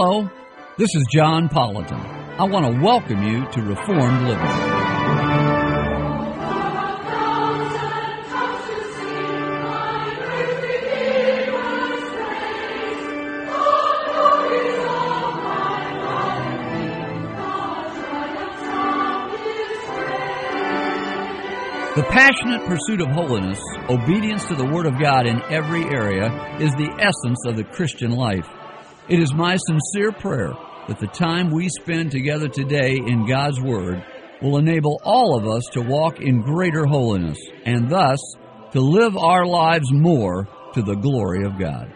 Hello, this is John Politan. I want to welcome you to Reformed Living. The passionate pursuit of holiness, obedience to the Word of God in every area, is the essence of the Christian life. It is my sincere prayer that the time we spend together today in God's Word will enable all of us to walk in greater holiness and thus to live our lives more to the glory of God.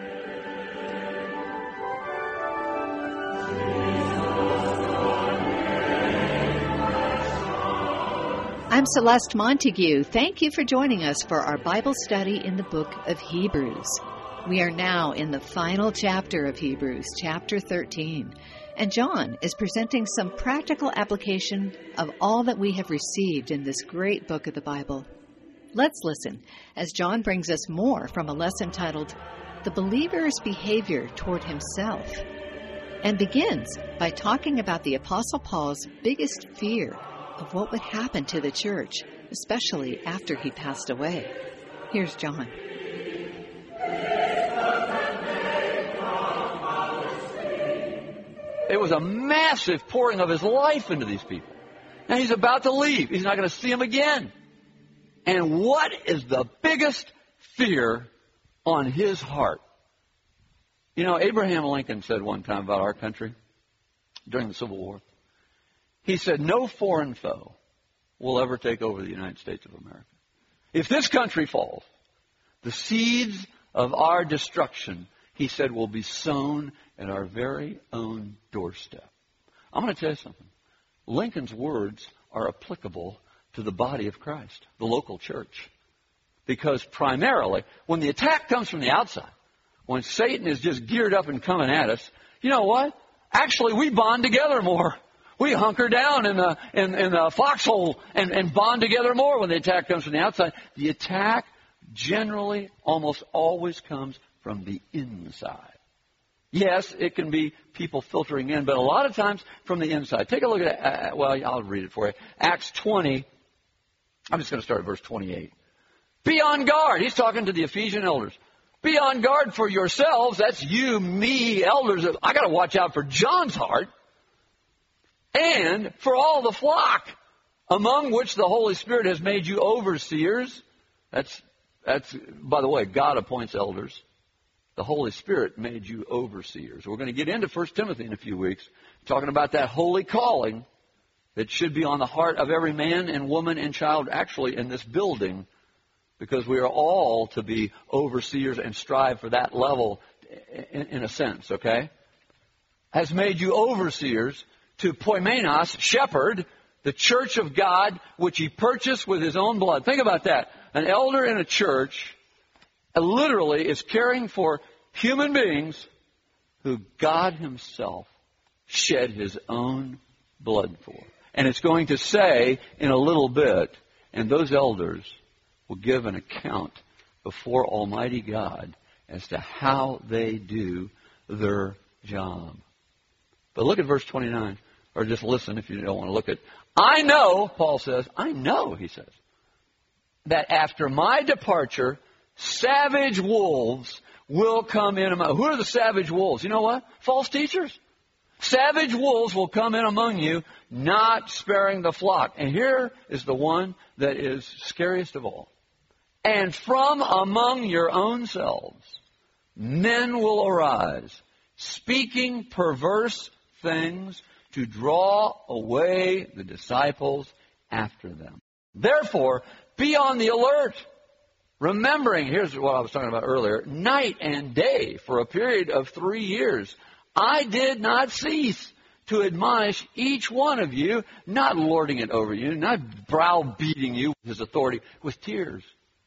I'm Celeste Montague. Thank you for joining us for our Bible study in the book of Hebrews. We are now in the final chapter of Hebrews, chapter 13, and John is presenting some practical application of all that we have received in this great book of the Bible. Let's listen as John brings us more from a lesson titled, The Believer's Behavior Toward Himself, and begins by talking about the Apostle Paul's biggest fear of what would happen to the church, especially after he passed away. Here's John. It was a massive pouring of his life into these people. Now he's about to leave. He's not going to see them again. And what is the biggest fear on his heart? You know, Abraham Lincoln said one time about our country during the Civil War, he said, no foreign foe will ever take over the United States of America. If this country falls, the seeds of our destruction, he said, will be sown at our very own doorstep. I'm going to tell you something. Lincoln's words are applicable to the body of Christ, the local church. Because primarily, when the attack comes from the outside, when Satan is just geared up and coming at us, you know what? Actually, we bond together more. We hunker down in the foxhole and bond together more when the attack comes from the outside. The attack generally almost always comes from the inside. Yes, it can be people filtering in, but a lot of times from the inside. Take a look at, I'll read it for you. Acts 20, I'm just going to start at verse 28. Be on guard. He's talking to the Ephesian elders. Be on guard for yourselves. That's you, me, elders. I got to watch out for John's heart. And for all the flock, among which the Holy Spirit has made you overseers. That's by the way, God appoints elders. The Holy Spirit made you overseers. We're going to get into 1 Timothy in a few weeks, talking about that holy calling that should be on the heart of every man and woman and child actually in this building, because we are all to be overseers and strive for that level in a sense, okay? Has made you overseers to poimenos, shepherd, the church of God, which he purchased with his own blood. Think about that. An elder in a church literally is caring for human beings who God himself shed his own blood for. And it's going to say in a little bit, and those elders will give an account before Almighty God as to how they do their job. But look at verse 29. Or just listen if you don't want to look at it. I know, Paul says, I know, he says, that after my departure, savage wolves will come in among. Who are the savage wolves? You know what? False teachers. Savage wolves will come in among you, not sparing the flock. And here is the one that is scariest of all. And from among your own selves, men will arise, speaking perverse things, to draw away the disciples after them. Therefore, be on the alert, remembering, here's what I was talking about earlier, night and day for a period of 3 years, I did not cease to admonish each one of you, not lording it over you, not browbeating you with his authority, with tears.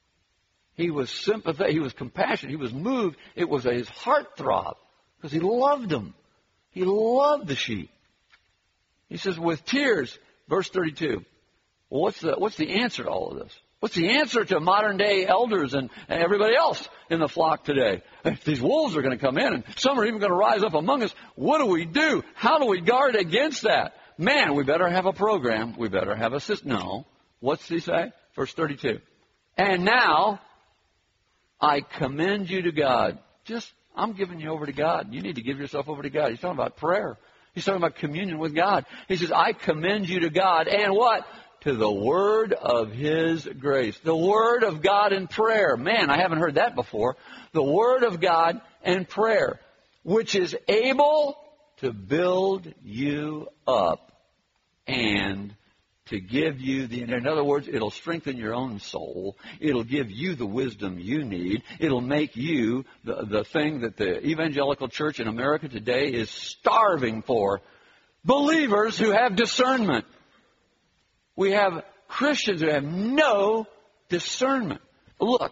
He was sympathetic, he was compassionate, he was moved. It was his heartthrob because he loved them. He loved the sheep. He says, with tears, verse 32. Well, what's the answer to all of this? What's the answer to modern-day elders and everybody else in the flock today? If these wolves are going to come in, and some are even going to rise up among us, what do we do? How do we guard against that? Man, we better have a program. We better have a system. No. What's he say? Verse 32. And now I commend you to God. I'm giving you over to God. You need to give yourself over to God. He's talking about prayer. He's talking about communion with God. He says, I commend you to God. And what? To the word of His grace. The word of God in prayer. Man, I haven't heard that before. The word of God and prayer, which is able to build you up and to give you in other words, it'll strengthen your own soul. It'll give you the wisdom you need. It'll make you the thing that the evangelical church in America today is starving for. Believers who have discernment. We have Christians who have no discernment. Look,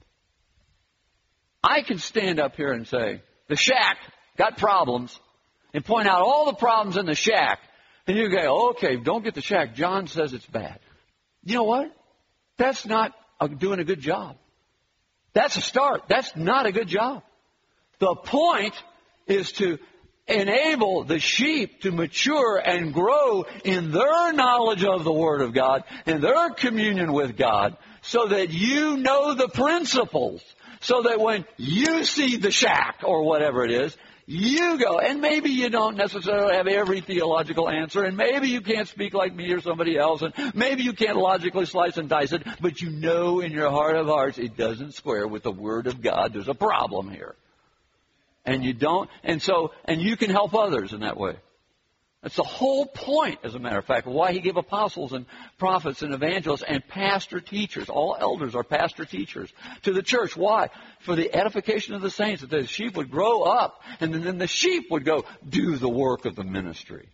I can stand up here and say, the shack got problems, and point out all the problems in the shack, and you go, okay, don't get the shack. John says it's bad. You know what? That's not doing a good job. That's a start. That's not a good job. The point is to enable the sheep to mature and grow in their knowledge of the Word of God and their communion with God so that you know the principles, so that when you see the shack or whatever it is, you go, and maybe you don't necessarily have every theological answer, and maybe you can't speak like me or somebody else, and maybe you can't logically slice and dice it, but you know in your heart of hearts it doesn't square with the Word of God. There's a problem here. And you don't, and you can help others in that way. That's the whole point, as a matter of fact, why He gave apostles and prophets and evangelists and pastor teachers. All elders are pastor teachers to the church. Why? For the edification of the saints, that the sheep would grow up, and then the sheep would go do the work of the ministry.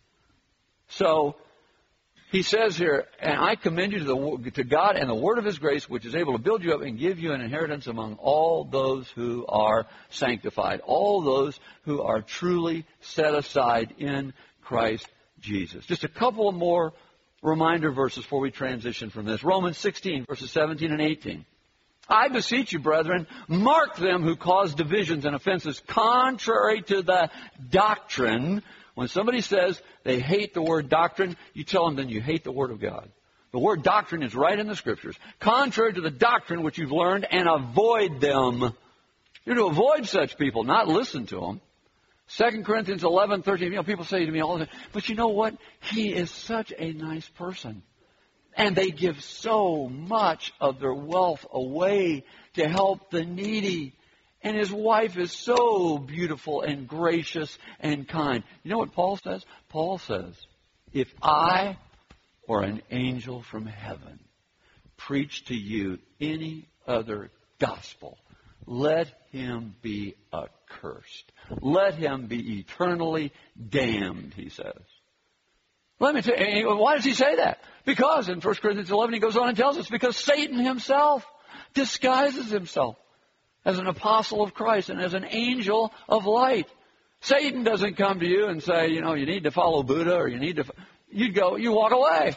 So He says here, and I commend you to God and the word of His grace, which is able to build you up and give you an inheritance among all those who are sanctified, all those who are truly set aside in Christ Jesus. Just a couple of more reminder verses before we transition from this. Romans 16, verses 17 and 18. I beseech you, brethren, mark them who cause divisions and offenses contrary to the doctrine. When somebody says they hate the word doctrine, you tell them then you hate the Word of God. The word doctrine is right in the Scriptures. Contrary to the doctrine which you've learned, and avoid them. You're to avoid such people, not listen to them. 2 Corinthians 11:13. People say to me all the time, but you know what? He is such a nice person. And they give so much of their wealth away to help the needy. And his wife is so beautiful and gracious and kind. You know what Paul says? Paul says, if I or an angel from heaven preach to you any other gospel, let him be accursed. Let him be eternally damned, he says. Let me tell you, why does he say that? Because in 1 Corinthians 11 he goes on and tells us, because Satan himself disguises himself as an apostle of Christ and as an angel of light. Satan doesn't come to you and say, you need to follow Buddha or you walk away.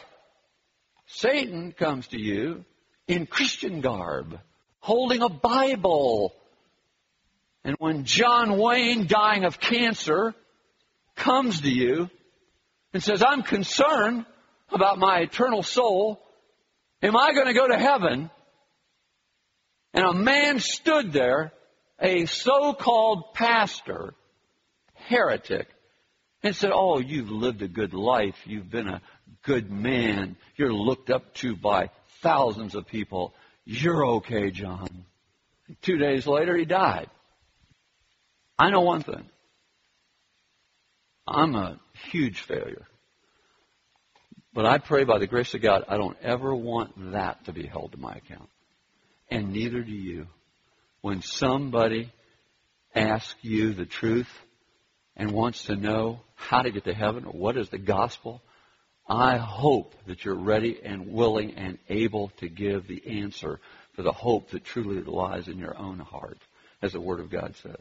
Satan comes to you in Christian garb, holding a Bible. And when John Wayne, dying of cancer, comes to you and says, I'm concerned about my eternal soul, am I going to go to heaven? And a man stood there, a so-called pastor, heretic, and said, oh, you've lived a good life. You've been a good man. You're looked up to by thousands of people. You're okay, John. 2 days later, he died. I know one thing. I'm a huge failure. But I pray by the grace of God, I don't ever want that to be held to my account. And neither do you. When somebody asks you the truth and wants to know how to get to heaven or what is the gospel, I hope that you're ready and willing and able to give the answer for the hope that truly lies in your own heart, as the Word of God says.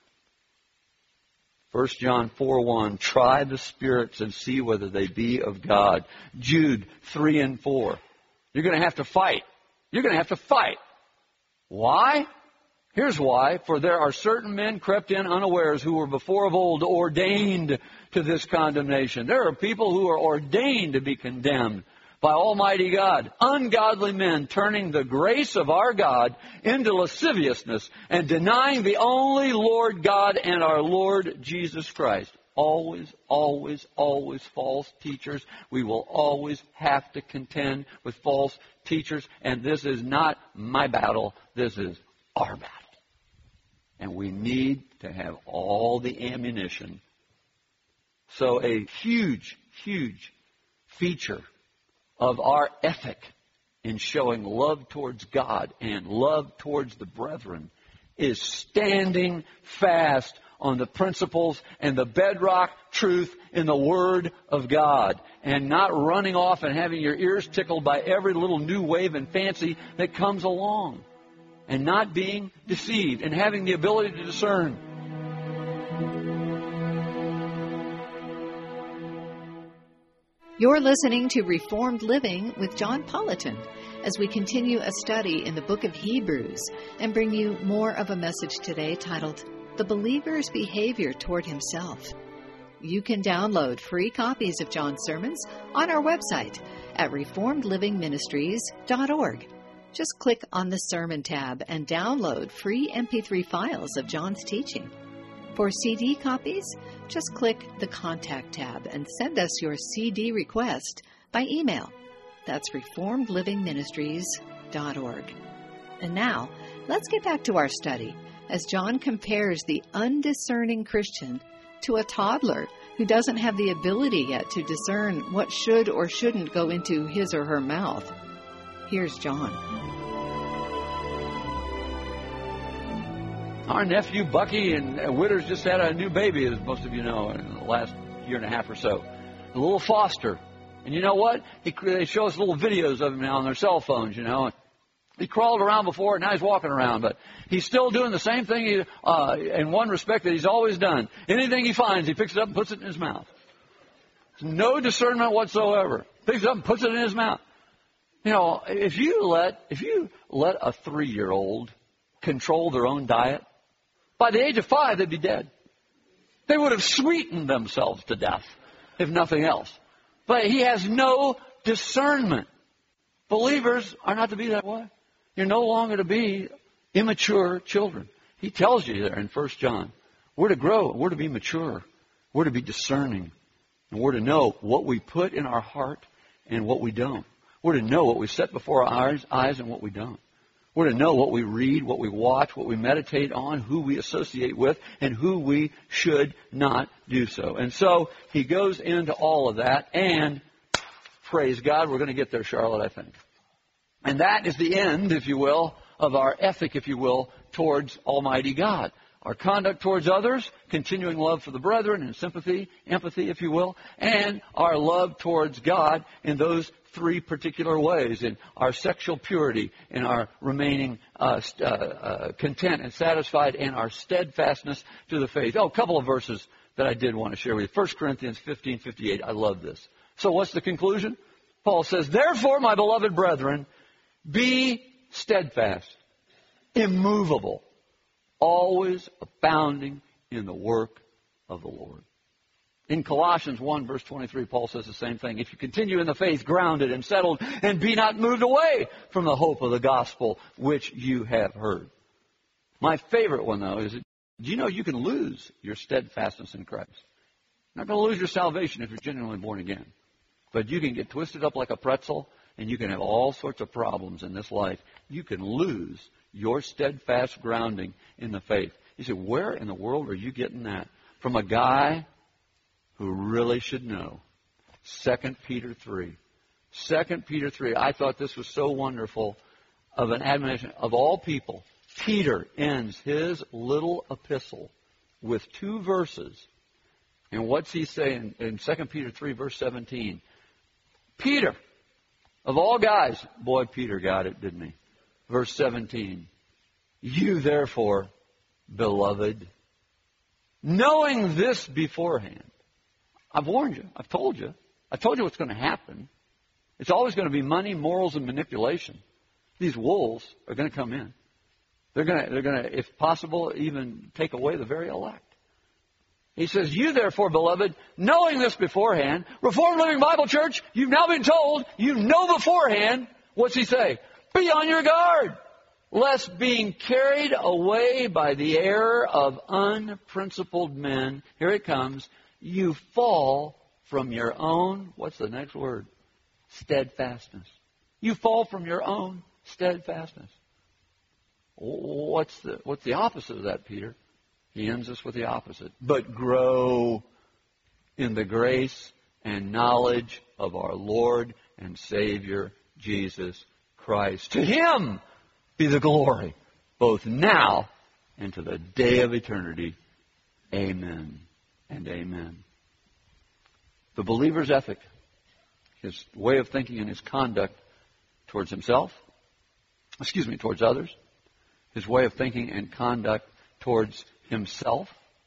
1 John 4:1, try the spirits and see whether they be of God. Jude 3 and 4. You're going to have to fight. You're going to have to fight. Why? Here's why. For there are certain men crept in unawares who were before of old ordained to this condemnation. There are people who are ordained to be condemned by Almighty God. Ungodly men turning the grace of our God into lasciviousness and denying the only Lord God and our Lord Jesus Christ. Always, always, always false teachers. We will always have to contend with false teachers. And this is not my battle. This is our battle. And we need to have all the ammunition. So a huge, huge feature of our ethic in showing love towards God and love towards the brethren is standing fast on the principles and the bedrock truth in the Word of God, and not running off and having your ears tickled by every little new wave and fancy that comes along, and not being deceived, and having the ability to discern. You're listening to Reformed Living with John Politan as we continue a study in the book of Hebrews and bring you more of a message today titled, The Believer's Behavior Toward Himself. You can download free copies of John's sermons on our website at reformedlivingministries.org. Just click on the Sermon tab and download free MP3 files of John's teaching. For CD copies, just click the Contact tab and send us your CD request by email. That's reformedlivingministries.org. And now, let's get back to our study as John compares the undiscerning Christian to a toddler who doesn't have the ability yet to discern what should or shouldn't go into his or her mouth. Here's John. Our nephew Bucky and Witters just had a new baby, as most of you know, in the last year and a half or so. A little Foster. And you know what? They show us little videos of him now on their cell phones, you know. He crawled around before, and now he's walking around. But he's still doing the same thing in one respect that he's always done. Anything he finds, he picks it up and puts it in his mouth. There's no discernment whatsoever. Picks it up and puts it in his mouth. You know, if you let a 3-year-old control their own diet, by the age of 5, they'd be dead. They would have sweetened themselves to death, if nothing else. But he has no discernment. Believers are not to be that way. You're no longer to be immature children. He tells you there in 1 John, we're to grow, we're to be mature, we're to be discerning, and we're to know what we put in our heart and what we don't. We're to know what we set before our eyes and what we don't. We're to know what we read, what we watch, what we meditate on, who we associate with, and who we should not do so. And so he goes into all of that, and praise God, we're going to get there, Charlotte, I think. And that is the end, if you will, of our ethic, if you will, towards Almighty God. Our conduct towards others, continuing love for the brethren and sympathy, empathy, if you will, and our love towards God in those 3 particular ways, in our sexual purity, in our remaining content and satisfied, and our steadfastness to the faith. Oh, a couple of verses that I did want to share with you. 1 Corinthians 15:58. I love this. So what's the conclusion? Paul says, therefore, my beloved brethren, be steadfast, immovable, always abounding in the work of the Lord. In Colossians 1, verse 23, Paul says the same thing. If you continue in the faith, grounded and settled, and be not moved away from the hope of the gospel which you have heard. My favorite one, though, is, do you know you can lose your steadfastness in Christ? You're not going to lose your salvation if you're genuinely born again. But you can get twisted up like a pretzel, and you can have all sorts of problems in this life. You can lose your steadfast grounding in the faith. You say, where in the world are you getting that? From a guy who really should know. 2 Peter 3. 2 Peter 3. I thought this was so wonderful of an admonition. Of all people, Peter ends his little epistle with 2 verses. And what's he saying in 2 Peter 3, verse 17? Peter, of all guys, boy, Peter got it, didn't he? Verse 17. You therefore, beloved, knowing this beforehand. I've warned you. I've told you. I told you what's going to happen. It's always going to be money, morals, and manipulation. these wolves are going to come in. They're going to, if possible, even take away the very elect. He says, you therefore, beloved, knowing this beforehand, Reformed Living Bible Church, you've now been told, you know beforehand, what's he say? Be on your guard, lest being carried away by the error of unprincipled men, here it comes, you fall from your own, what's the next word? Steadfastness. You fall from your own steadfastness. What's the opposite of that, Peter? He ends us with the opposite. But grow in the grace and knowledge of our Lord and Savior, Jesus Christ. To Him be the glory, both now and to the day of eternity. Amen and amen. The believer's ethic, his way of thinking and his conduct towards towards others, his way of thinking and conduct towards himself,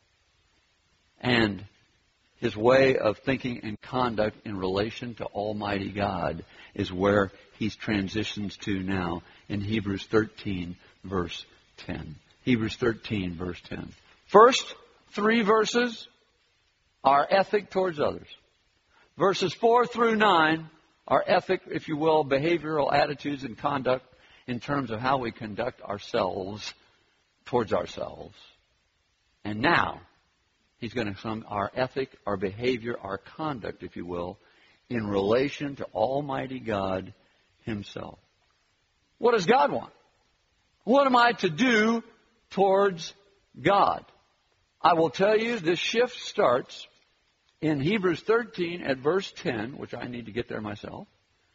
and his way of thinking and conduct in relation to Almighty God is where he transitions to now in Hebrews 13, verse 10. Hebrews 13, verse 10. First 3 verses are ethic towards others. Verses 4 through 9 are ethic, if you will, behavioral attitudes and conduct in terms of how we conduct ourselves towards ourselves. And now, he's going to sum our ethic, our behavior, our conduct, if you will, in relation to Almighty God Himself. What does God want? What am I to do towards God? I will tell you, this shift starts in Hebrews 13 at verse 10, which I need to get there myself.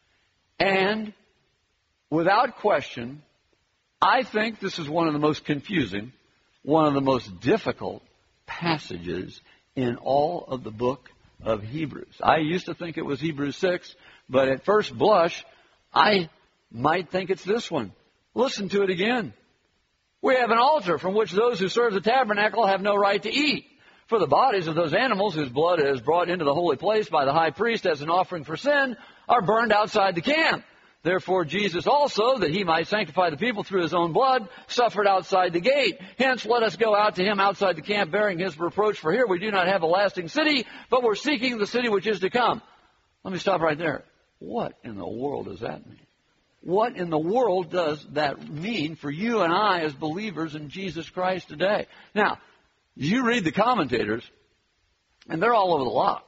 And without question, I think this is one of the most confusing, one of the most difficult passages in all of the book of Hebrews. I used to think it was Hebrews 6, but at first blush, I might think it's this one. Listen to it again. We have an altar from which those who serve the tabernacle have no right to eat. For the bodies of those animals whose blood is brought into the holy place by the high priest as an offering for sin are burned outside the camp. Therefore Jesus also, that He might sanctify the people through His own blood, suffered outside the gate. Hence let us go out to Him outside the camp, bearing His reproach. For here we do not have a lasting city, but we're seeking the city which is to come. Let me stop right there. What in the world does that mean? What in the world does that mean for you and I as believers in Jesus Christ today? Now, you read the commentators, and they're all over the lot.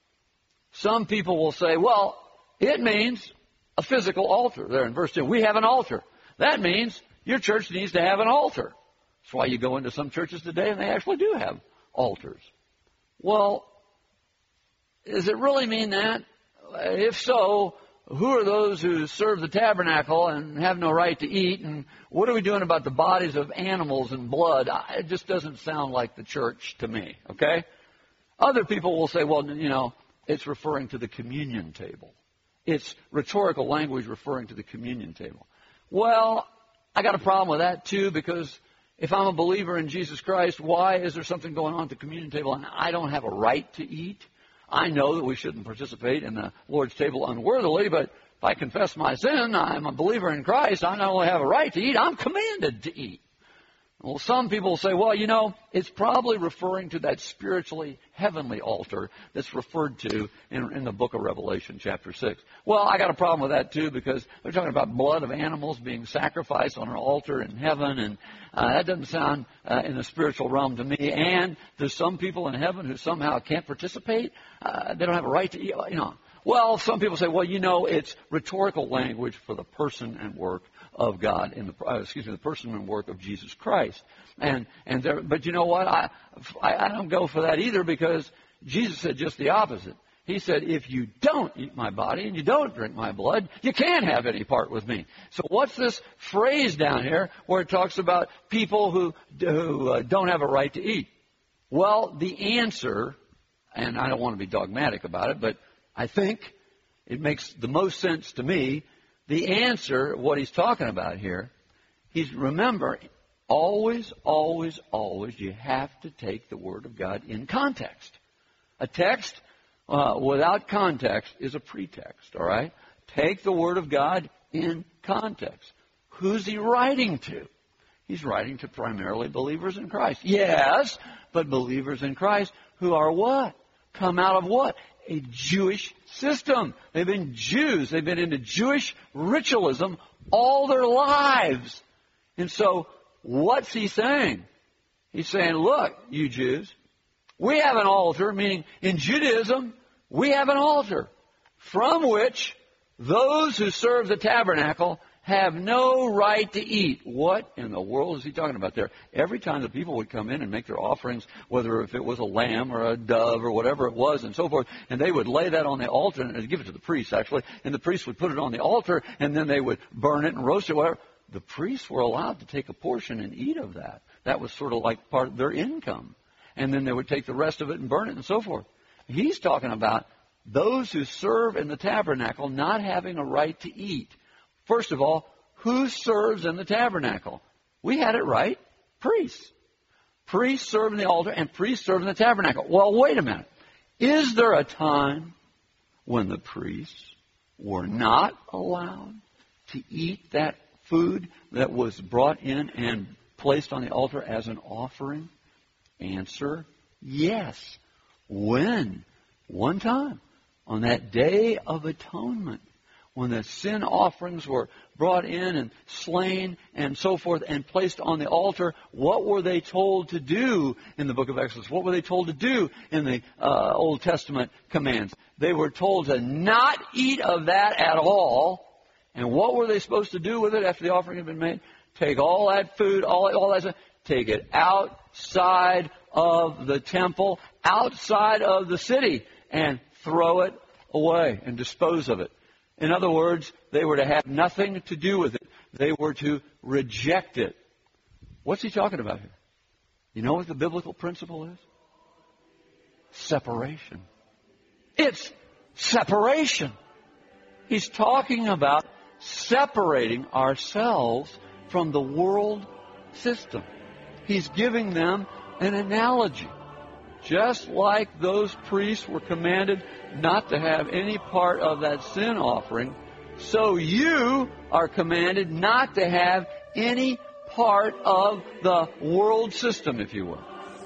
Some people will say, well, it means a physical altar. There in verse 2, we have an altar. That means your church needs to have an altar. That's why you go into some churches today and they actually do have altars. Well, does it really mean that? If so, who are those who serve the tabernacle and have no right to eat? And what are we doing about the bodies of animals and blood? It just doesn't sound like the church to me, okay? Other people will say, well, you know, it's referring to the communion table. It's rhetorical language referring to the communion table. Well, I got a problem with that too, because if I'm a believer in Jesus Christ, why is there something going on at the communion table and I don't have a right to eat? I know that we shouldn't participate in the Lord's table unworthily, but if I confess my sin, I'm a believer in Christ, I not only have a right to eat, I'm commanded to eat. Well, some people say, well, you know, it's probably referring to that spiritually heavenly altar that's referred to in the book of Revelation, chapter 6. Well, I got a problem with that, too, because they're talking about blood of animals being sacrificed on an altar in heaven, and that doesn't sound in the spiritual realm to me. And there's some people in heaven who somehow can't participate. They don't have a right to eat, you know. Well, some people say, well, you know, it's rhetorical language for the person and work of God, in the person and work of Jesus Christ. But you know what? I don't go for that either, because Jesus said just the opposite. He said, if you don't eat my body and you don't drink my blood, you can't have any part with me. So what's this phrase down here where it talks about people who don't have a right to eat? Well, the answer, and I don't want to be dogmatic about it, but I think it makes the most sense to me. The answer, what he's talking about here, remember, always, always, always, you have to take the Word of God in context. A text without context is a pretext, all right? Take the Word of God in context. Who's he writing to? He's writing to primarily believers in Christ. Yes, but believers in Christ who are what? Come out of what? A Jewish system. They've been Jews. They've been into Jewish ritualism all their lives. And so, what's he saying? He's saying, look, you Jews, we have an altar, meaning in Judaism, we have an altar from which those who serve the tabernacle have no right to eat. What in the world is he talking about there? Every time the people would come in and make their offerings, whether if it was a lamb or a dove or whatever it was and so forth, and they would lay that on the altar and give it to the priest, actually, and the priest would put it on the altar, and then they would burn it and roast it, whatever. The priests were allowed to take a portion and eat of that. That was sort of like part of their income. And then they would take the rest of it and burn it and so forth. He's talking about those who serve in the tabernacle not having a right to eat. First of all, who serves in the tabernacle? We had it right. Priests. Priests serve in the altar and priests serve in the tabernacle. Well, wait a minute. Is there a time when the priests were not allowed to eat that food that was brought in and placed on the altar as an offering? Answer, yes. When? One time. On that Day of Atonement, when the sin offerings were brought in and slain and so forth and placed on the altar, what were they told to do in the book of Exodus? What were they told to do in the Old Testament commands? They were told to not eat of that at all. And what were they supposed to do with it after the offering had been made? Take all that food, all that stuff, take it outside of the temple, outside of the city, and throw it away and dispose of it. In other words, they were to have nothing to do with it. They were to reject it. What's he talking about here? You know what the biblical principle is? Separation. It's separation. He's talking about separating ourselves from the world system. He's giving them an analogy. Just like those priests were commanded not to have any part of that sin offering, so you are commanded not to have any part of the world system, if you will.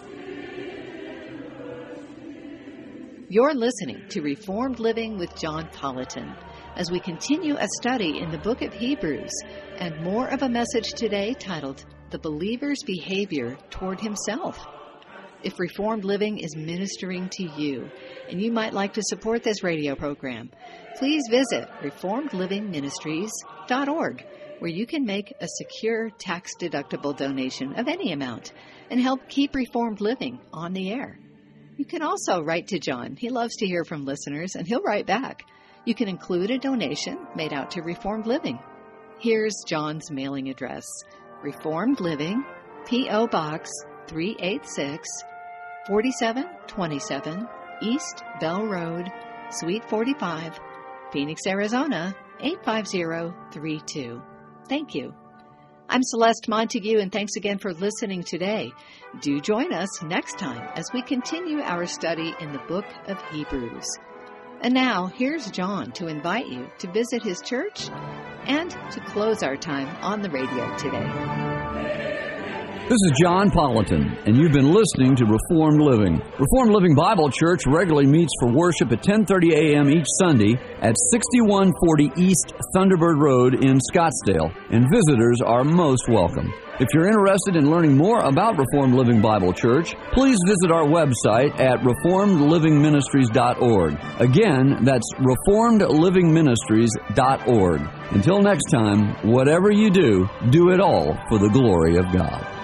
You're listening to Reformed Living with John Politan as we continue a study in the book of Hebrews and more of a message today titled, The Believer's Behavior Toward Himself. If Reformed Living is ministering to you and you might like to support this radio program, please visit reformedlivingministries.org, where you can make a secure tax-deductible donation of any amount and help keep Reformed Living on the air. You can also write to John. He loves to hear from listeners, and he'll write back. You can include a donation made out to Reformed Living. Here's John's mailing address: Reformed Living, P.O. Box 386, 4727 East Bell Road, Suite 45, Phoenix, Arizona 85032. Thank you. I'm Celeste Montague, and thanks again for listening today. Do join us next time as we continue our study in the book of Hebrews. And now, here's John to invite you to visit his church and to close our time on the radio today. This is John Politan, and you've been listening to Reformed Living. Reformed Living Bible Church regularly meets for worship at 10:30 a.m. each Sunday at 6140 East Thunderbird Road in Scottsdale, and visitors are most welcome. If you're interested in learning more about Reformed Living Bible Church, please visit our website at reformedlivingministries.org. Again, that's reformedlivingministries.org. Until next time, whatever you do, do it all for the glory of God.